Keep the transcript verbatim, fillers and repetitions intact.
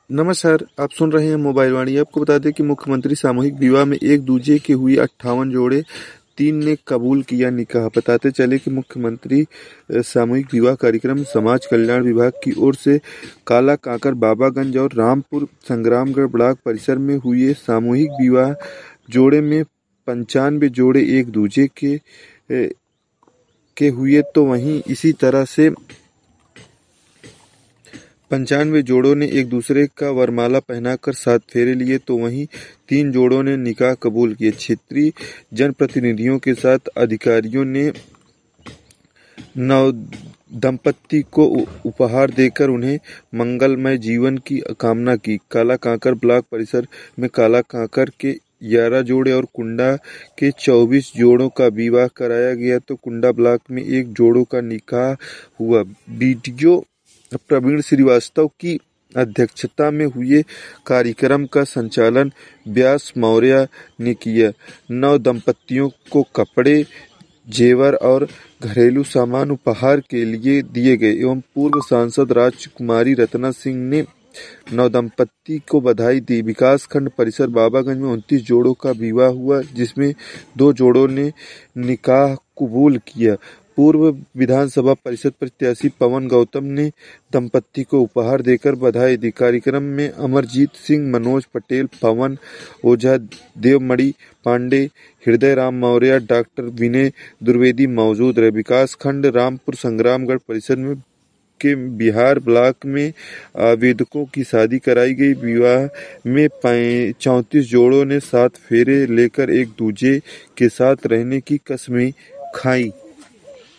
नमस्कार, आप सुन रहे हैं मोबाइल वाणी। आपको बता दें कि मुख्यमंत्री सामूहिक विवाह में एक दूजे के हुए अट्ठावन जोड़े, तीन ने कबूल किया निकाह। बताते चले कि मुख्यमंत्री सामूहिक विवाह कार्यक्रम समाज कल्याण विभाग की ओर से काला कांकर, बाबागंज और रामपुर संग्रामगढ़ ब्लॉक परिसर में हुए सामूहिक विवाह जोड़े में पंचानवे जोड़े एक दूजे के के हुए तो वहीं इसी तरह से पंचानवे जोड़ों ने एक दूसरे का वरमाला पहनाकर सात फेरे लिए तो वहीं तीन जोड़ों ने निकाह कबूल किए। क्षेत्रीय जनप्रतिनिधियों के साथ अधिकारियों ने नव दंपत्ति को उपहार देकर उन्हें मंगलमय जीवन की कामना की। काला कांकर ब्लॉक परिसर में काला कांकर के ग्यारह जोड़े और कुंडा के चौबीस जोड़ों का विवाह कराया गया तो कुंडा ब्लॉक में एक जोड़ों का निकाह हुआ। वीडियो प्रवीण श्रीवास्तव की अध्यक्षता में हुए कार्यक्रम का संचालन व्यास मौर्य ने किया। नव दंपतियों को कपड़े, जेवर और घरेलू सामान उपहार के लिए दिए गए एवं पूर्व सांसद राजकुमारी रत्ना सिंह ने नवदंपति को बधाई दी। विकास खंड परिसर बाबागंज में उनतीस जोड़ों का विवाह हुआ, जिसमें दो जोड़ों ने निकाह कबूल किया। पूर्व विधानसभा परिषद प्रत्याशी पवन गौतम ने दंपति को उपहार देकर बधाई दी। कार्यक्रम में अमरजीत सिंह, मनोज पटेल, पवन ओझा, देवमणि पांडे, हृदय राम मौर्य, डॉक्टर विनय द्विवेदी मौजूद रहे। विकास खंड रामपुर संग्रामगढ़ परिसर में के बिहार ब्लॉक में आवेदकों की शादी कराई गई। विवाह में चौंतीस जोड़ों ने सात फेरे लेकर एक दूजे के साथ रहने की कसमें खाई।